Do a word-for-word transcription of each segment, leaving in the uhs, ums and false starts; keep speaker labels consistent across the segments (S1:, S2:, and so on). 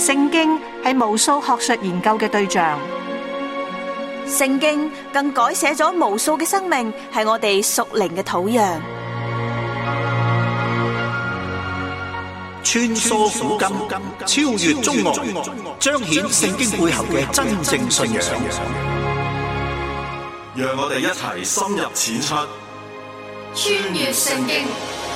S1: 聖經係無數學術研究嘅對象，
S2: 聖經更改寫咗無數嘅生命，係我哋屬靈嘅土壤。
S3: 穿梭古今，超越中外，彰顯聖經背後嘅真正信仰。
S4: 讓我哋一齊深入淺出，
S5: 穿越聖經。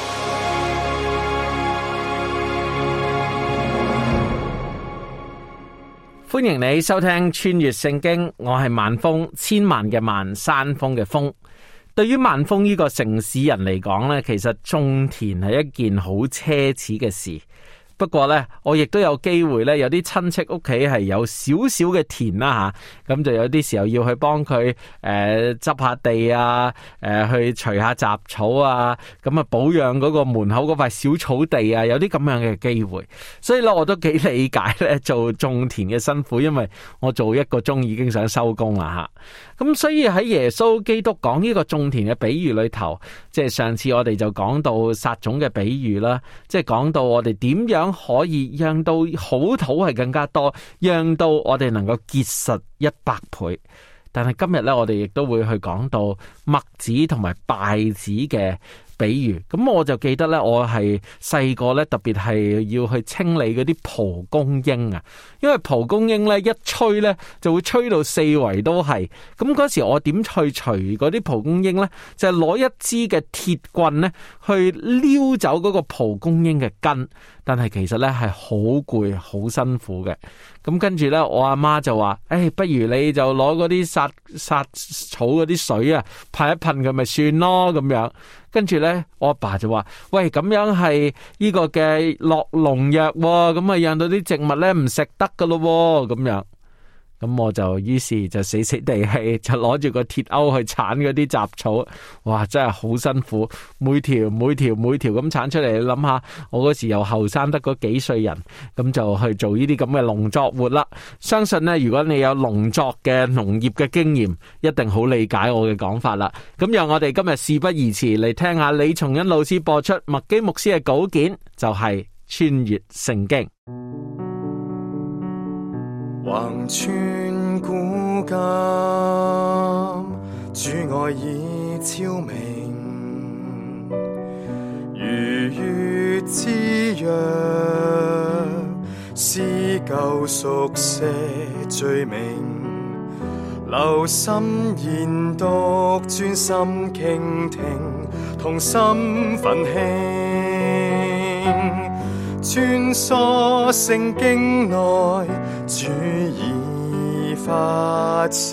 S6: 歡迎你收聽穿越聖經，我係萬峰，千萬嘅萬，山峰嘅峰。對於萬峰呢個城市人嚟講呢，其實種田係一件好奢侈嘅事。不過呢，我亦都有機會呢，有啲親戚屋企係有少少嘅田啦吓，咁就有啲時候要去幫佢誒執下地啊，誒、呃、去除下雜草啊，咁啊保養嗰個門口嗰塊小草地啊，有啲咁樣嘅機會。所以咧，我都幾理解咧做種田嘅辛苦，因為我做一個鐘已經想收工啦吓。咁所以喺耶穌基督講呢個種田嘅比喻裏頭，即係上次我哋就講到撒種嘅比喻啦，即係講到我哋點樣可以讓到好土係更加多，讓到我哋能夠結實一百倍。但係今日咧，我哋亦都會去講到麥子同埋稗子嘅比喻。咁我就記得咧，我係細個咧，特別係要去清理嗰啲蒲公英啊，因為蒲公英咧一吹咧就會吹到四圍都係。咁嗰時我點去除嗰啲蒲公英咧？就係攞一支嘅鐵棍咧去撩走嗰個蒲公英嘅根。但係其實咧係好攰、好辛苦嘅。咁跟住咧，我阿媽就話：誒、哎，不如你就攞嗰啲殺殺草嗰啲水啊，噴一噴佢咪算咯咁樣。跟住咧，我阿爸就話：喂，咁樣係呢個嘅落農藥，咁啊讓到啲植物咧唔食得噶咯，咁樣。咁我就於是就死死地氣，就攞住個鐵鈎去鏟嗰啲雜草。哇，真係好辛苦，每條每條每條咁鏟出嚟。你諗下，我嗰時又後生得嗰幾歲人，咁就去做呢啲咁嘅農作活啦。相信呢，如果你有農作嘅農業嘅經驗，一定好理解我嘅講法啦。咁讓我哋今日事不宜遲，嚟聽下李松恩老師播出麥基牧師嘅稿件，就係穿越聖經。
S7: 橫穿古今，主愛已昭明，如月之約，撕舊熟寫罪名，留心研讀，專心傾聽，同心奮興，穿梭聖經內，主已發聲，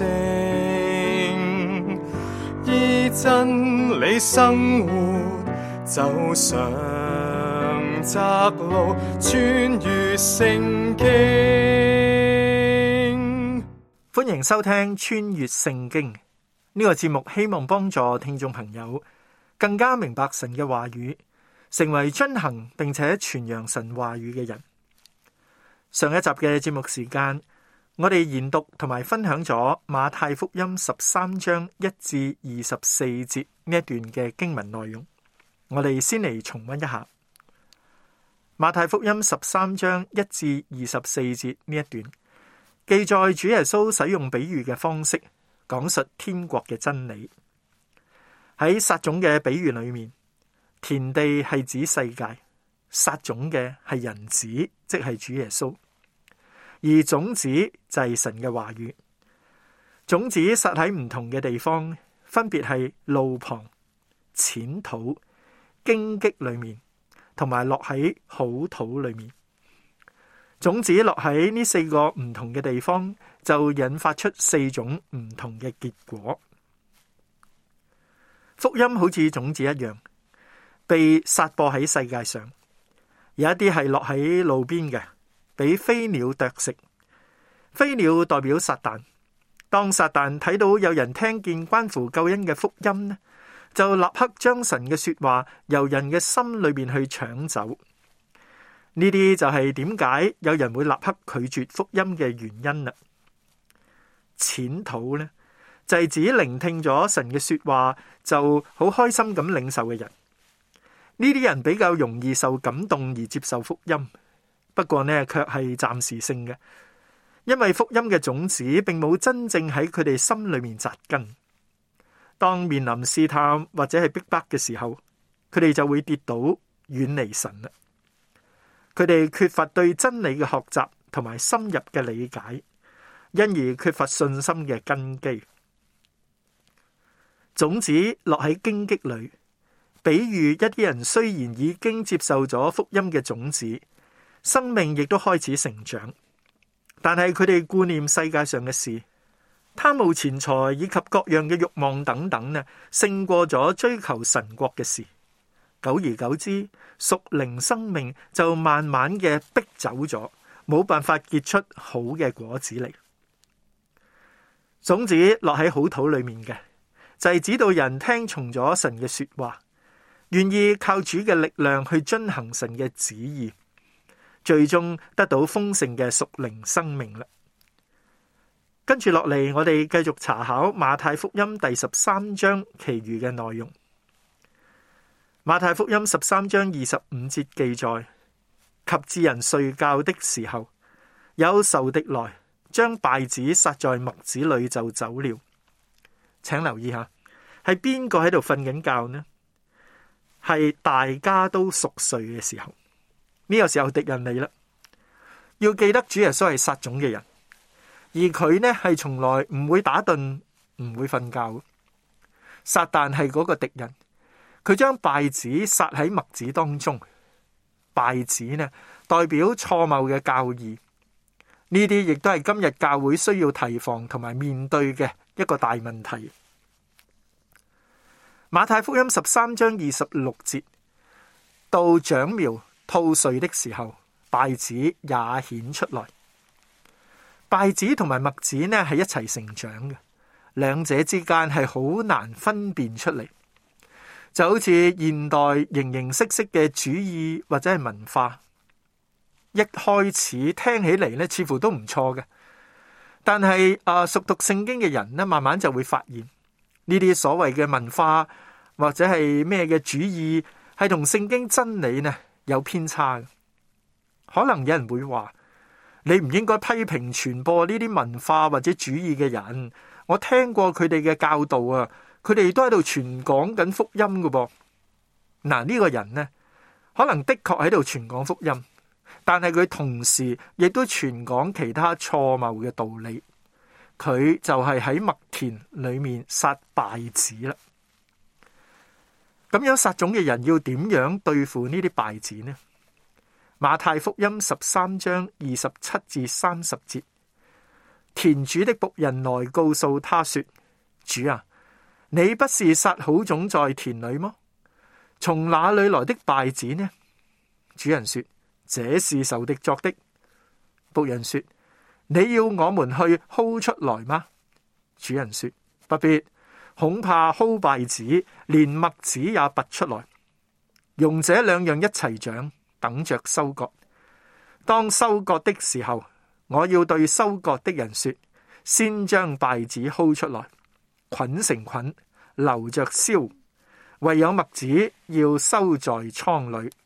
S7: 依真理生活，走上窄路，穿越聖經。
S8: 歡迎收聽穿越聖經呢個節目，希望幫助聽眾朋友更加明白神嘅話語，成為遵行並且傳揚神話語嘅人。上一集嘅節目時間，我哋研讀同埋分享咗馬太福音十三章一至二十四節呢一段嘅經文內容。我哋先嚟重溫一下馬太福音十三章一至二十四節呢一段，記載主耶穌使用比喻嘅方式講述天國嘅真理。喺撒種嘅比喻裏面，田地係指世界，撒種嘅係人子，即係主耶穌，而種子就係神嘅話語。種子撒喺唔同嘅地方，分別係路旁、淺土、荊棘裏面，同埋落喺好土裏面。種子落喺呢四個唔同嘅地方，就引發出四種唔同嘅結果。福音好似種子一樣，被撒播喺世界上。有一啲係落喺路邊嘅，俾飛鳥啄食。飛鳥代表撒旦。當撒旦睇到有人聽見關乎救恩嘅福音呢，就立刻將神嘅說話由人嘅心裏邊去搶走。呢啲就係點解有人會立刻拒絕福音嘅原因啦。淺土呢，就係指聆聽咗神嘅說話就好開心咁領受嘅人。呢啲人比較容易受感動而接受福音， 不過呢，卻係暫時性嘅，因為福音嘅種子並冇真正喺佢哋心裏面扎根。當面臨試探或者係逼迫嘅時候，佢哋就會跌倒，遠離神啦。佢哋缺乏對真理嘅學習同埋深入嘅理解，因而缺乏信心嘅根基。種子落喺荊棘裏，比喻一啲人雖然已經接受咗福音嘅種子，生命亦都開始成長，但係佢哋顧念世界上嘅事，貪慕錢財以及各樣嘅慾望等等呢，勝過咗追求神國嘅事。久而久之，屬靈生命就慢慢嘅逼走咗，冇辦法結出好嘅果子嚟。種子落喺好土裏面嘅，就係指導人聽從咗神嘅說話，願意靠主嘅力量去遵行神嘅旨意，最終得到豐盛嘅屬靈生命啦。跟住落嚟，我哋繼續查考馬太福音第十三章其餘嘅內容。馬太福音十三章二十五節記載：及至人睡覺的時候，有仇敵來，將稗子撒在麥子裏就走了。請留意下，係邊個喺度瞓緊覺呢？係大家都熟睡嘅時候，呢個時候敵人嚟啦。要記得主耶穌係撒種嘅人，而佢呢係從來唔會打盹，唔會瞓覺。撒旦係嗰個敵人，佢將稗子撒喺麥子當中。稗子呢代表錯謬嘅教義，呢啲亦都係今日教會需要提防同埋面對嘅一個大問題。馬太福音十三章二十六節，到長苗吐穗的時候，稗子也顯出來。稗子同埋麥子呢係一齊成長嘅，兩者之間係好難分辨出嚟，就好似現代形形色色嘅主義或者係文化，一開始聽起嚟呢似乎都唔錯嘅，但係啊熟讀聖經嘅人呢，慢慢就會發現呢啲所謂嘅文化或者係咩嘅主義係同聖經真理呢有偏差嘅。可能有人會話，你唔應該批評傳播呢啲文化或者主義嘅人，我聽過佢哋嘅教導啊，佢哋都喺度傳講緊福音㗎噃。嗱，呢個人呢，可能的確喺度傳講福音，但係佢同時亦都傳講其他錯謬嘅道理。佢就係喺麥田裏面撒稗子啦。咁樣撒種嘅人要點樣對付呢啲稗子呢？馬太福音十三章二十七至三十節，田主的僕人來告訴他說：主啊，你不是撒好種在田裏麼？從哪裏來的稗子呢？主人說：這是仇敵作的。僕人說：你要我們去薅出來嗎？主人說：不必，恐怕薅稗子，連麥子也拔出來，用這兩樣一齊長，等着收割。當收割的時候，我要對收割的人說：先將稗子薅出來，捆成捆，留着燒；唯有麥子要收在倉裏。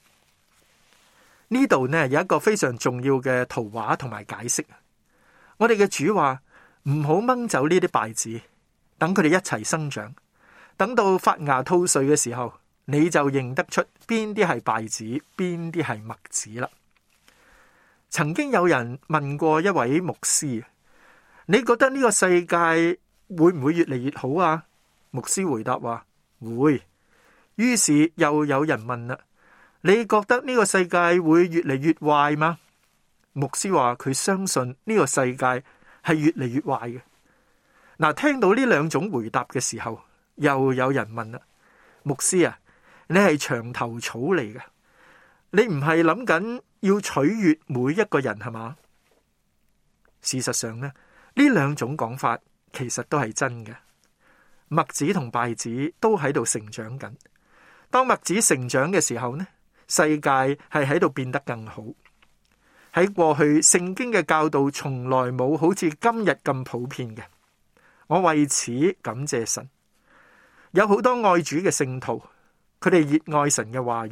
S8: 呢度呢有一個非常重要嘅圖畫同埋解釋。我哋嘅主話唔好掹走呢啲稗子，等佢哋一齊生長，等到發芽吐穗嘅時候，你就認得出邊啲係稗子，邊啲係麥子啦。曾經有人問過一位牧師：你覺得呢個世界會唔會越嚟越好啊？牧師回答話：會。於是又有人問啦：你覺得呢個世界會越嚟越壞嗎？牧師話佢相信呢個世界係越嚟越壞嘅。嗱，聽到呢兩種回答嘅時候，又有人問啦：牧師啊，你係牆頭草嚟嘅，你唔係諗緊要取悅每一個人係嘛？事實上呢，呢兩種講法其實都係真嘅。麥子同稗子都喺度成長緊。當麥子成長嘅時候呢，世界係喺度變得更好。喺過去聖經嘅教導從來冇好似今日咁普遍嘅，我為此感謝神。有好多愛主嘅聖徒，佢哋熱愛神嘅話語，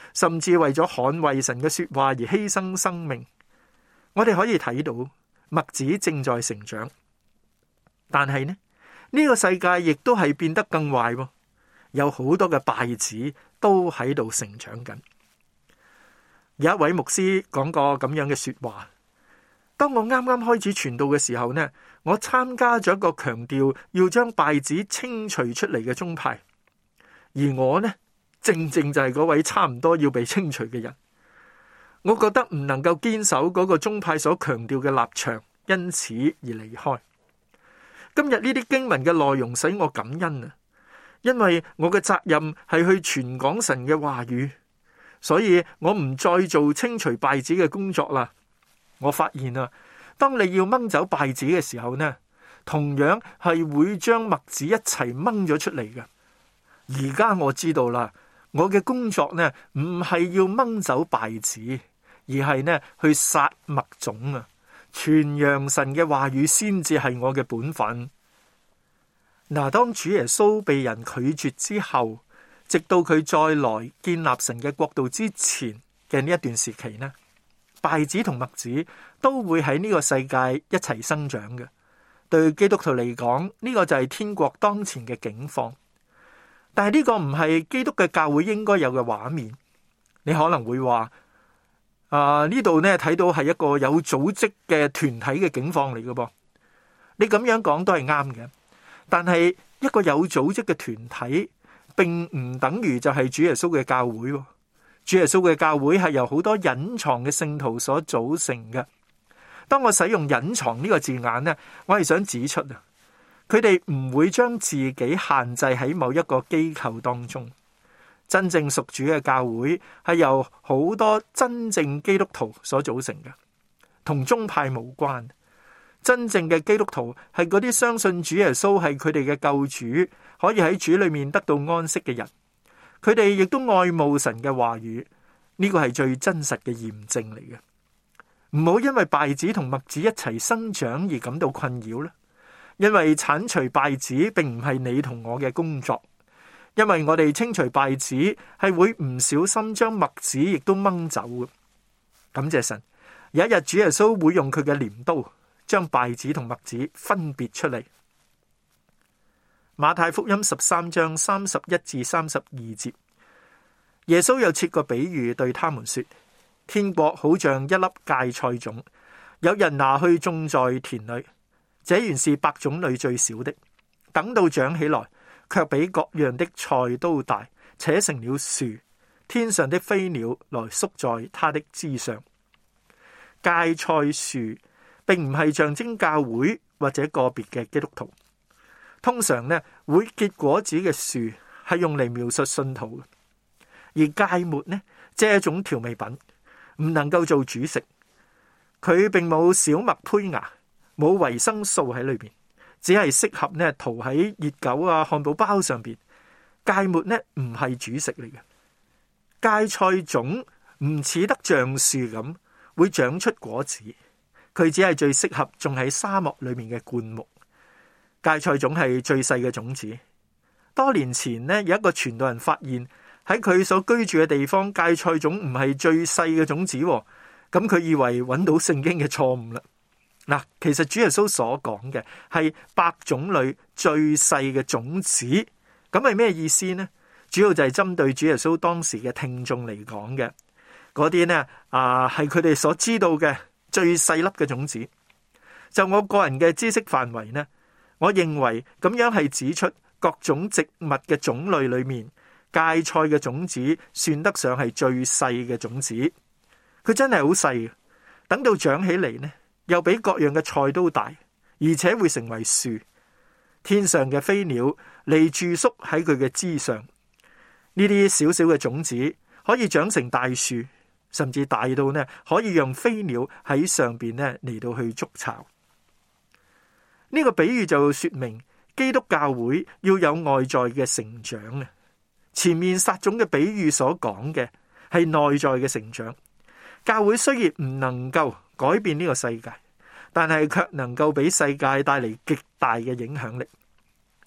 S8: 甚至為咗捍衛神嘅說話而犧牲生命。我哋可以睇到麥子正在成長，但係呢，呢個世界亦都係變得更壞，有好多嘅稗子都喺度成長緊。有一位牧師講過咁樣嘅說話：當我啱啱開始傳道嘅時候呢，我參加咗一個強調要將稗子清除出嚟嘅宗派，而我呢，正正就係嗰位差唔多要被清除嘅人。我覺得唔能夠堅守嗰個宗派所強調嘅立場，因此而離開。今日呢啲經文嘅內容使我感恩啊，因為我嘅責任係去傳講神嘅話語，所以我唔再做清除稗子嘅工作啦。我發現啊，當你要掹走稗子嘅時候呢，同樣係會將麥子一齊掹咗出嚟嘅。而家我知道啦，我嘅工作呢唔係要掹走稗子，而係呢去殺麥種啊！傳揚神嘅話語先至係我嘅本分。嗱，當主耶穌被人拒絕之後，直到佢再來建立神嘅國度之前嘅呢一段時期呢，稗子同麥子都會喺呢個世界一齊生長嘅。對基督徒嚟講，呢個就係天國當前嘅境況。但係呢個唔係基督嘅教會應該有嘅畫面。你可能會話：啊，呢度呢睇到係一個有組織嘅團體嘅境況嚟嘅噃。你咁樣講都係啱嘅。但係一個有組織嘅團體，並唔等於就係主耶穌嘅教會。主耶穌嘅教會係由好多隱藏嘅聖徒所組成嘅。當我使用隱藏呢個字眼呢，我係想指出啊，佢哋唔會將自己限制喺某一個機構當中。真正屬主嘅教會係由好多真正基督徒所組成嘅，同宗派無關。真正嘅基督徒係嗰啲相信主耶穌係佢哋嘅救主，可以喺主裏面得到安息嘅人。佢哋亦都愛慕神嘅話語，呢個係最真實嘅驗證嚟嘅。唔好因為稗子同麥子一齊生長而感到困擾啦，因為鏟除稗子並唔係你同我嘅工作，因為我哋清除稗子係會唔小心將麥子亦都掹走嘅。感謝神，有一日主耶穌會用佢嘅鐮刀將稗子同麥子分別出嚟。馬太福音十三章三十一至三十二節，耶穌又設個比喻對他們說：天國好像一粒芥菜種，有人拿去種在田裏，這原是百種裏最小的，等到長起來，卻比各樣的菜都大，且成了樹，天上的飛鳥來宿在它的枝上。芥菜樹並唔係象徵教會或者個別嘅基督徒，通常呢會結果子嘅樹係用嚟描述信徒嘅，而芥末呢即係一種調味品，唔能夠做主食。佢並冇小麥胚芽，冇維生素喺裏邊，只係適合呢塗喺熱狗啊、漢堡包上邊。芥末呢唔係主食嚟嘅。芥菜種唔似得橡樹咁會長出果子，佢只係最適合種喺沙漠裏面嘅灌木。芥菜種係最細嘅種子。多年前呢，有一個傳道人發現喺佢所居住嘅地方，芥菜種唔係最細嘅種子，咁佢以為揾到聖經嘅錯誤啦。嗱，其實主耶穌所講嘅係百種類最細嘅種子，咁係咩意思呢？主要就係針對主耶穌當時嘅聽眾嚟講嘅，嗰啲呢啊係佢哋所知道嘅最細粒嘅種子。就我個人嘅知識範圍呢，我認為咁樣係指出各種植物嘅種類裏面，芥菜嘅種子算得上係最細嘅種子。佢真係好細，等到長起嚟呢，又比各樣嘅菜都大，而且會成為樹。天上嘅飛鳥嚟住宿喺佢嘅枝上。呢啲小小嘅種子可以長成大樹，甚至大到呢可以讓飛鳥喺上邊呢嚟到去築巢。呢個比喻就說明基督教會要有外在嘅成長啊。前面撒種嘅比喻所講嘅係內在嘅成長。教會雖然唔能夠改變呢個世界，但係卻能夠俾世界帶嚟極大嘅影響力。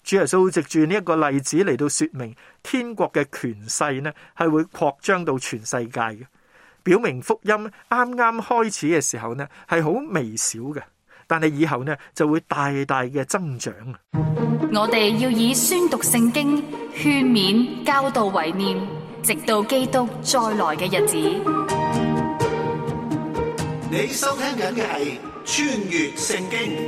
S8: 主耶穌藉住呢一個例子嚟到說明天國嘅權勢呢係會擴張到全世界嘅，表明福音啱啱開始嘅時候呢係好微小嘅，但係以後呢就會大大嘅增長。
S5: 我哋要以宣讀聖經、勸勉、教導為念，直到基督再來嘅日子。
S3: 你收聽緊嘅係穿越聖經。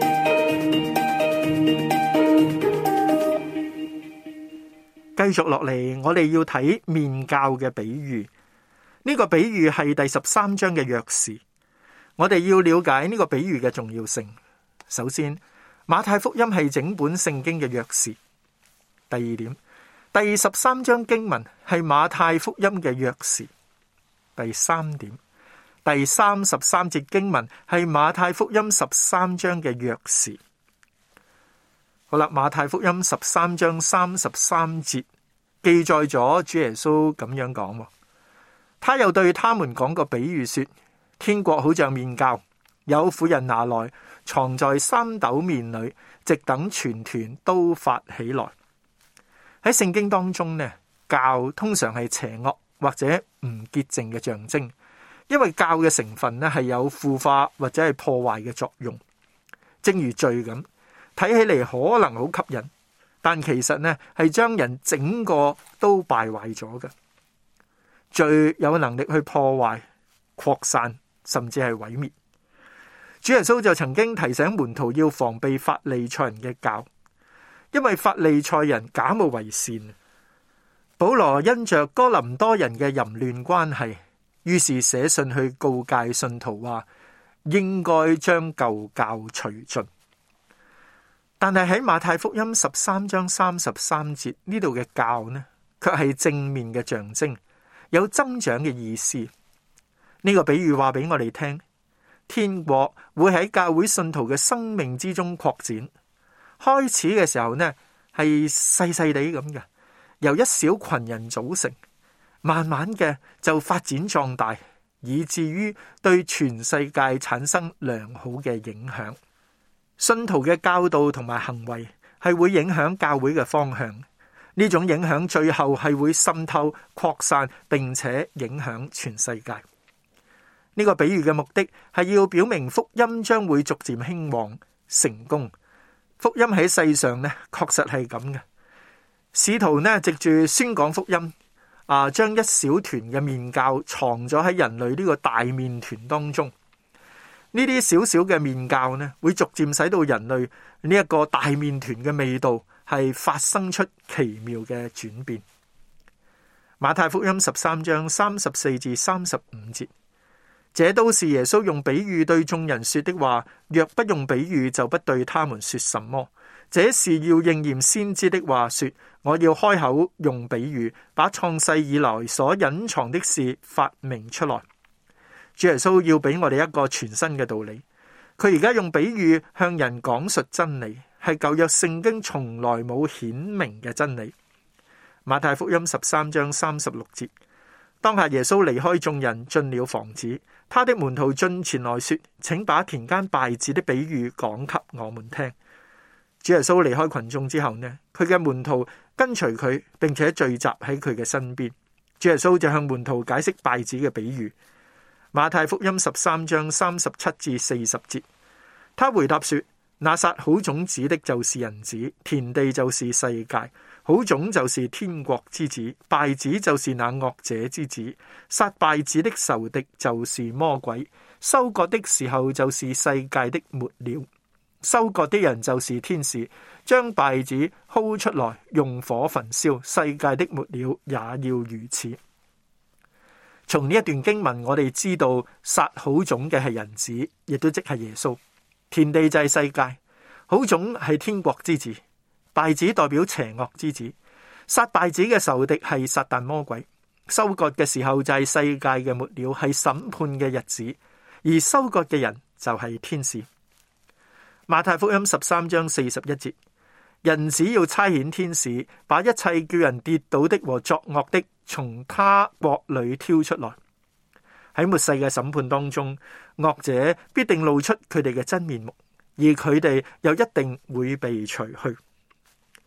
S8: 繼續落嚟，我哋要睇面教嘅比喻。呢個比喻係第十三章嘅約時。我哋要了解呢個比喻嘅重要性。首先，馬太福音係整本聖經嘅約時。第二點，第十三章經文係馬太福音嘅約時。第三點，第三十三節經文係馬太福音十三章嘅約時。好啦，馬太福音十三章三十三節記載咗主耶穌咁樣講，他又對他們講個比喻說，天國好像麵酵，有婦人拿來藏在三斗麵裏，直等全團都發起來。喺聖經當中呢，酵通常係邪惡或者唔潔淨嘅象徵，因為酵嘅成分呢係有腐化或者係破壞嘅作用，正如罪咁。睇起嚟可能好吸引，但其實呢係將人整個都敗壞咗嘅。罪有能力去破壞、擴散，甚至係毀滅。主耶穌就曾經提醒門徒要防備法利賽人嘅酵，因為法利賽人假冒為善。保羅因着哥林多人嘅淫亂關係，於是寫信去告誡信徒話，應該將舊酵除盡。但係喺馬太福音十三章三十三節呢度嘅酵呢，卻係正面嘅象徵，有增長嘅意思。呢、這個比喻話俾我哋聽，天國會喺教會信徒嘅生命之中擴展。開始嘅時候呢，係細細地咁嘅，由一小群人組成，慢慢嘅就發展壯大，以至於對全世界產生良好嘅影響。信徒嘅教導同埋行為係會影響教會嘅方向，呢種影響最後係會滲透、擴散，並且影響全世界。呢個比喻嘅目的係要表明福音將會逐漸興旺成功。福音喺世上呢，確實係咁嘅。使徒呢，藉住宣講福音，啊，將一小團嘅麵酵藏咗喺人類呢個大麵團當中。呢啲小小嘅麵酵呢，會逐漸使到人類呢一個大麵團嘅味道係發生出奇妙嘅轉變。馬太福音十三章三十四至三十五節，這都是耶穌用比喻對眾人說的話，若不用比喻，就不對他們說什麼。這是要應驗先知的話說，我要開口用比喻，把創世以來所隱藏的事發明出來。主耶穌要俾我哋一個全新嘅道理，佢而家用比喻向人講述真理，係舊約聖經從來冇顯明嘅真理。馬太福音十三章三十六節，當下耶穌離開眾人，進了房子，他的門徒進前來說，請把田間稗子的比喻講給我們聽。主耶穌離開群眾之後呢，佢嘅門徒跟隨佢，並且聚集喺佢嘅身邊。主耶穌就向門徒解釋稗子嘅比喻。馬太福音十三章三十七至四十節，他回答說，那撒好種子的就是人子，田地就是世界，好種就是天國之子，稗子就是那惡者之子，撒稗子的仇敵就是魔鬼，收割的時候就是世界的末了，收割的人就是天使，將稗子薅出來用火焚燒，世界的末了也要如此。從呢一段經文，我哋知道撒好種嘅係人子，亦都即係耶穌。田地就係世界，好種係天國之子，稗子代表邪惡之子。撒稗子嘅仇敵係撒旦魔鬼，收割嘅時候就係世界嘅末了，係審判嘅日子，而收割嘅人就係天使。馬太福音十三章四十一節，人子要差遣天使，把一切叫人跌倒的和作惡的從他國裏挑出來。喺末世嘅審判當中，惡者必定露出佢哋嘅真面目，而佢哋又一定會被除去。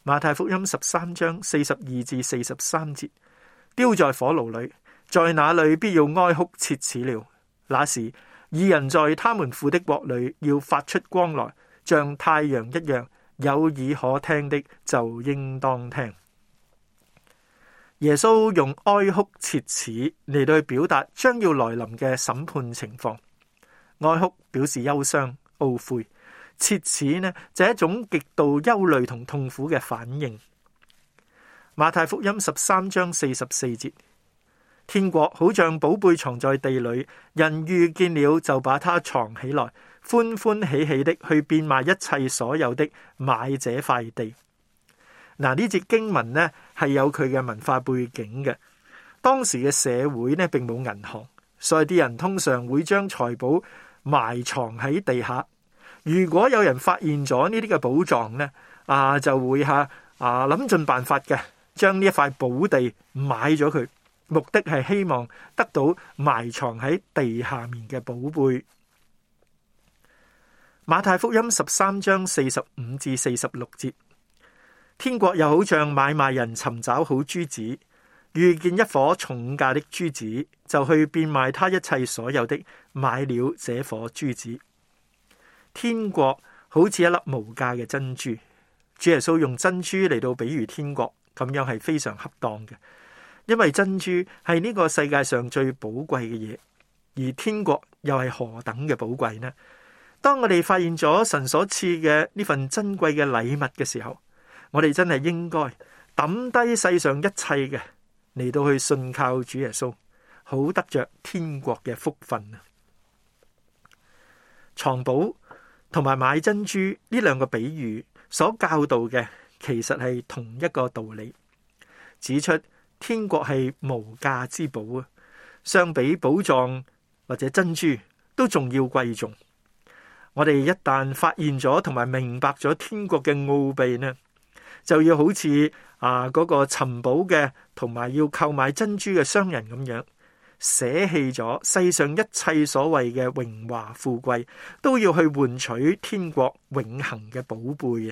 S8: 馬太福音十三章四十二至四十三節，丟在火爐裏，在那裏必要哀哭切齒了。那時義人在他們父的國裏要發出光來，像太陽一樣。有耳可聽的就應當聽。耶穌用哀哭切齒嚟到去表達將要來臨嘅審判情況。哀哭表示憂傷、懊悔，切齒呢就係一種極度憂慮同痛苦嘅反應。馬太福音十三章四十四節，天國好像寶貝藏在地裏，人遇見了就把它藏起來，歡歡喜喜的去變賣一切所有的，買這塊地。嗱，呢節經文呢係有佢嘅文化背景嘅。當時嘅社會呢並冇銀行，所以啲人通常會將財寶埋藏喺地下。如果有人發現咗呢啲嘅寶藏呢，啊就會吓啊諗盡辦法嘅，將呢一塊寶地買咗佢，目的係希望得到埋藏喺地下面嘅寶貝。馬太福音十三章四十五至四十六節，天國又好像買賣人尋找好珠子，遇見一顆重價的珠子，就去變賣他一切所有的，買了這顆珠子。天國好似一粒無價嘅珍珠，主耶穌用珍珠嚟到比喻天國，咁樣係非常恰當嘅，因為珍珠係呢個世界上最寶貴嘅嘢，而天國又係何等嘅寶貴呢？當我哋發現咗神所賜嘅呢份珍貴嘅禮物嘅時候，我哋真係應該抌低世上一切嘅，嚟到去信靠主耶穌，好得着天國嘅福分啊！藏寶同埋買珍珠呢兩個比喻所教導嘅，其實係同一個道理，指出天國係無價之寶啊，相比寶藏或者珍珠都仲要貴重。我哋一旦發現咗同埋明白咗天國嘅奧秘呢，就要好似啊嗰個尋寶嘅同埋要購買珍珠嘅商人咁樣，捨棄咗世上一切所謂嘅榮華富貴，都要去換取天國永恆嘅寶貝啊！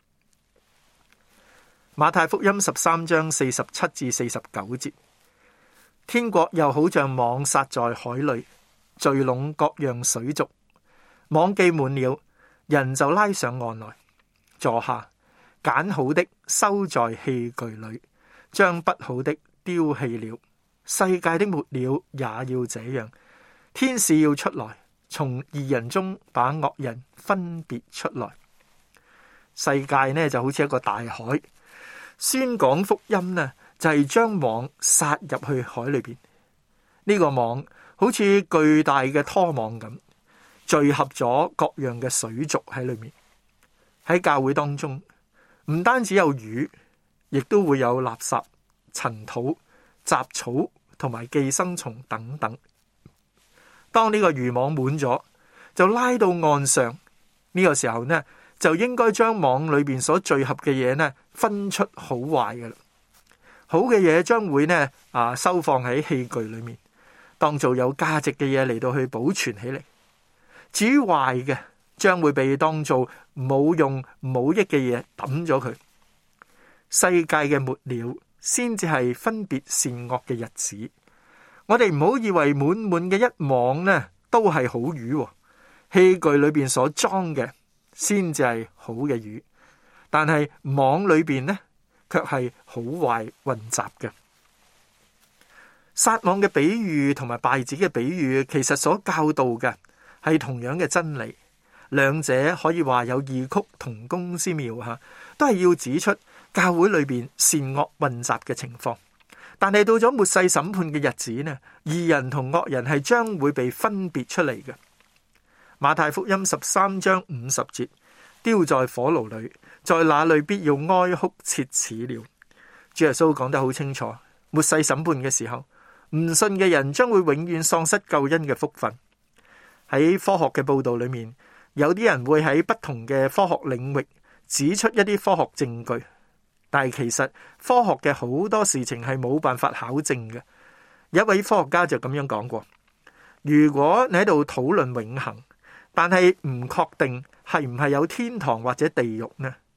S8: 馬太福音十三章四十七至四十九節，天國又好像網撒在海裏，聚攏各樣水族。網既滿了，人就拉上岸來，坐下，揀好的收在器具裏，將不好的丟棄了。世界的末了也要這樣，天使要出來，從義人中把惡人分別出來。世界呢就好似一個大海，宣講福音呢就係將網撒入去海裏邊。呢個網好似巨大嘅拖網咁，聚合咗各樣嘅水族喺裏面。喺教會當中，唔單止有魚，亦都會有垃圾、塵土、雜草同埋寄生蟲等等。當呢個漁網滿咗，就拉到岸上，呢個時候呢，就應該將網裏邊所聚合嘅嘢呢分出好壞嘅啦。好嘅嘢將會呢啊收放喺器具裏面，當做有價值嘅嘢嚟到去保存起嚟。至於壞嘅，將會被當做冇用冇益嘅嘢抌咗佢。世界嘅末了，先至係分別善惡嘅日子。我哋唔好以為滿滿嘅一網呢都係好魚，器具裏邊所裝嘅先至係好嘅魚，但係網裏邊呢卻係好壞混雜嘅。撒網嘅比喻同埋稗子嘅比喻，其實所教導嘅係同樣嘅真理，兩者可以話有異曲同工之妙吓，都係要指出教會裏邊善惡混雜嘅情況。但係到咗末世審判嘅日子呢，義人同惡人係將會被分別出嚟嘅。馬太福音十三章五十節，丟在火爐裏，在那裏必要哀哭切齒了。主耶穌講得好清楚，末世審判嘅時候，唔信嘅人將會永遠喪失救恩嘅福分。喺科學嘅報道裏面，有啲人會喺不同嘅科學領域指出一啲科學證據，但係其實科學嘅好多事情係冇辦法考證嘅。有一位科學家就咁樣講過，如果你喺度討論永恆，但係唔確定係唔係有天堂或者地獄呢，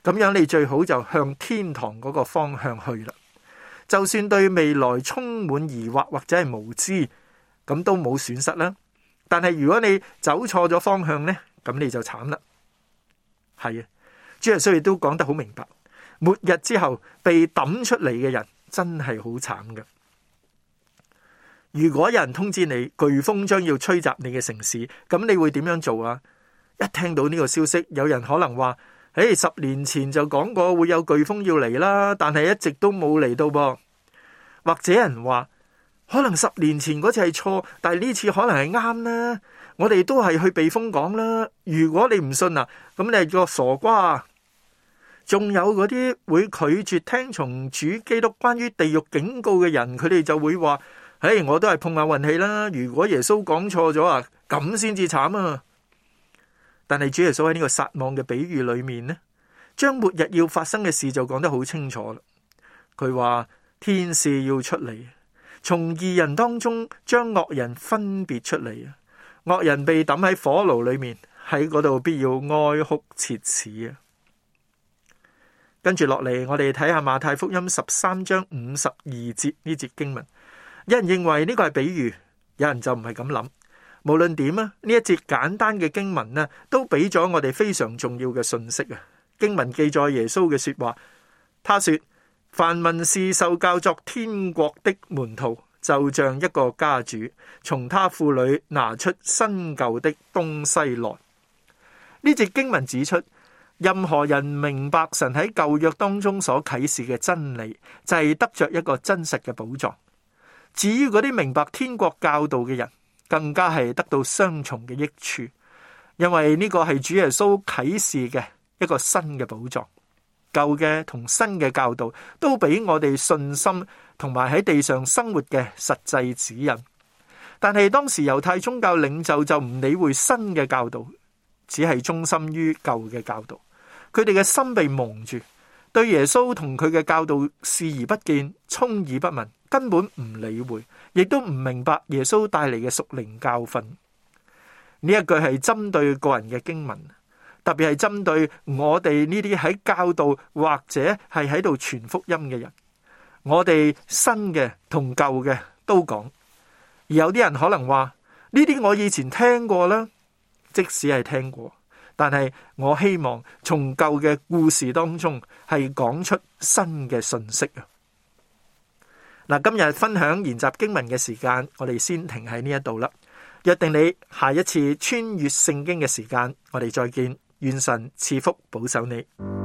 S8: 咁樣你最好就向天堂嗰個方向去啦。就算對未來充滿疑惑或者係無知，咁都冇損失啦。但係如果你走錯咗方向呢，咁你就慘啦。係啊，主耶穌亦都講得好明白，末日之後被抌出嚟嘅人真係好慘嘅。如果有人通知你颶風將要吹襲你嘅城市，咁你會點樣做啊？一聽到呢個消息，有人可能話：誒，十年前就講過會有颶風要嚟啦，但係一直都冇嚟到噃。或者人話，可能十年前嗰次係錯，但係呢次可能係啱啦。我哋都係去避風港啦。如果你唔信啊，咁你係個傻瓜。仲有嗰啲會拒絕聽從主基督關於地獄警告嘅人，佢哋就會話：誒，我都係碰下運氣啦。如果耶穌講錯咗啊，咁先至慘啊！但係主耶穌喺呢個撒網嘅比喻裏面呢，將末日要發生嘅事就講得好清楚啦。佢話天使要出嚟，從義人當中將惡人分別出嚟啊！惡人被抌喺火爐裏面，喺嗰度必要哀哭切齒啊！跟住落嚟，我哋睇下馬太福音十三章五十二節呢節經文。有人認為呢個係比喻，有人就唔係咁諗。無論點啊，呢一節簡單嘅經文呢，都俾咗我哋非常重要嘅信息啊！經文記載耶穌嘅說話，他說：凡文士受教作天國的門徒，就像一個家主，從他庫裏拿出新舊的東西來。呢節經文指出，任何人明白神喺舊約當中所啟示嘅真理，就係得着一個真實嘅寶藏。至於嗰啲明白天國教導嘅人，更加係得到雙重嘅益處，因為呢個係主耶穌啟示嘅一個新嘅寶藏。舊嘅同新嘅教導都俾我哋信心同埋喺地上生活嘅實際指引。但係當時猶太宗教領袖就唔理會新嘅教導，只係忠心於舊嘅教導。佢哋嘅心被蒙住，對耶穌同佢嘅教導視而不見，充耳不聞，根本唔理會，亦都唔明白耶穌帶嚟嘅屬靈教訓。呢一句係針對個人嘅經文，特別係針對我哋呢啲喺教導或者係喺度傳福音嘅人。我哋新嘅同舊嘅都講，而有啲人可能話呢啲我以前聽過啦，即使係聽過。但係我希望從舊嘅故事當中係講出新嘅信息啊！嗱，今日分享研習經文嘅時間，我哋先停喺呢一度啦。約定你下一次穿越聖經嘅時間，我哋再見。願神賜福保守你。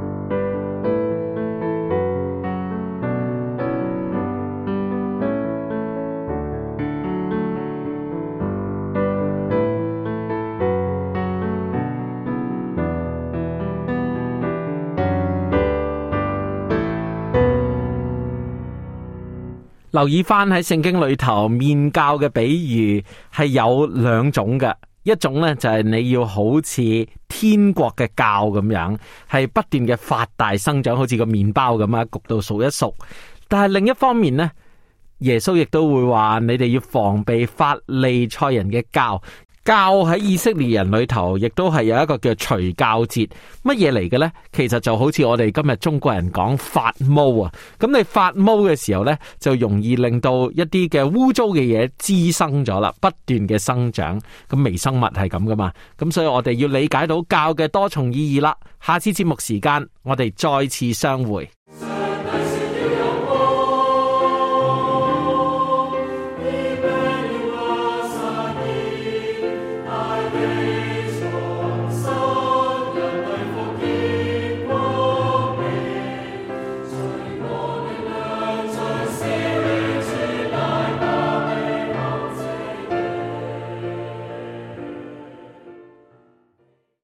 S6: 留意翻喺聖經裏頭面教嘅比喻係有兩種嘅，一種呢就係你要好似天國嘅酵咁樣，係不斷嘅發大生長，好似個麵包咁啊，焗到熟一熟。但係另一方面呢，耶穌亦都會話你哋要防備法利賽人嘅酵。酵喺以色列人裏頭，亦都係有一個叫除酵節，乜嘢嚟嘅呢？其實就好似我哋今日中國人講發毛啊，咁你發毛嘅時候呢，就容易令到一啲嘅污糟嘅嘢滋生咗啦，不斷嘅生長，咁微生物係咁噶嘛，咁所以我哋要理解到酵嘅多重意義啦。下次節目時間，我哋再次相會。